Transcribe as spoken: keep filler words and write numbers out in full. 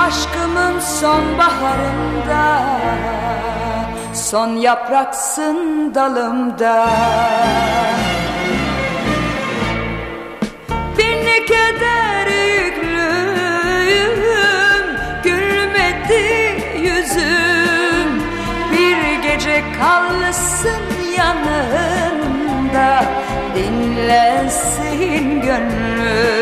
Aşkımın sonbaharında, son yapraksın dalımda. Bir ne keder yüklüyüm, gülmedi yüzüm. Bir gece kalsın yanında, dinlensin gönlüm.